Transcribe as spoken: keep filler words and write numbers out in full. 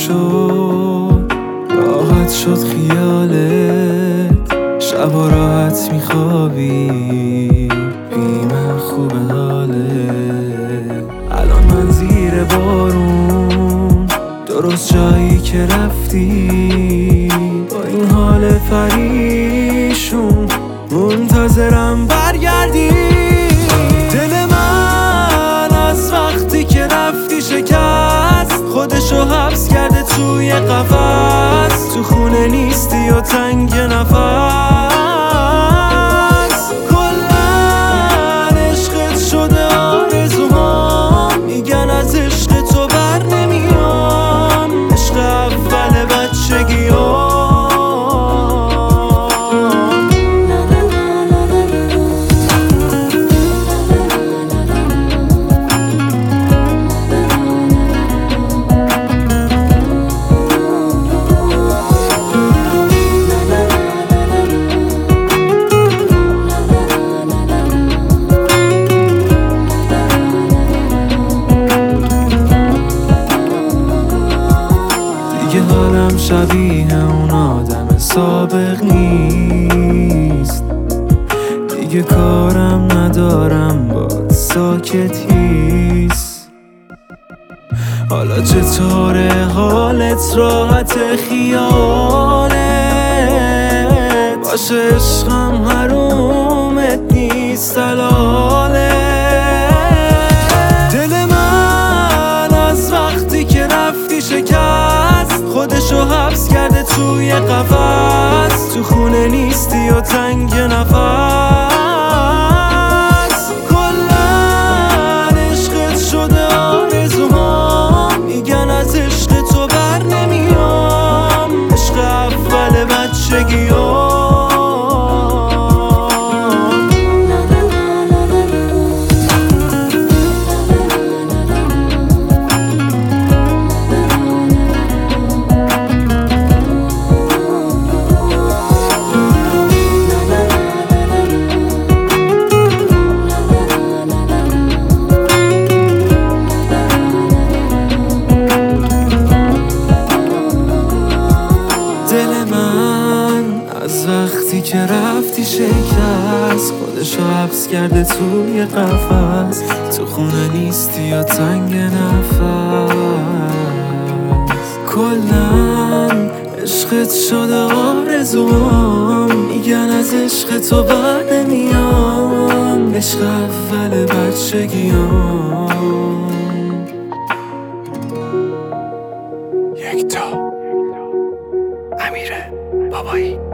شد، راحت شد خیالت، شبا راحت میخوابی، بی من خوب حالت. الان من زیر بارون، درست جایی که رفتی، با این حال پریشون منتظرم برگردی. دل من از وقتی که رفتی شکست، خودشو حبس کرده توی قفس، تو خونه نیستی و تنگ نفس. کلن عشقت شده آرزوهام، میگن از عشق تو بر نمیام، عشق اول بچگیام. دیگه حالم شبیه اون آدم سابق نیست، دیگه کارم ندارم با ساکت هیست. حالا چطوره حالت، راحت خیالت، باشه عشقم حرومت نیست حلاله. دل من از وقتی که رفتی شکست، خودشو حبس کرده توی قفس، تو خونه نیستی و تنگ نفس. کلن عشقت شده آرزوهام، میگن از عشق تو بر نمیام، عشق اول بچگیام. از وقتی که رفتی شکست، خودشو حبس کرده توی قفس، تو خونه نیستی یا تنگ نفس. کلن عشقت شده آرزوام، میگن از عشق تو بر نمیام، عشق اول بچگیام. یک تا امیر بابایی.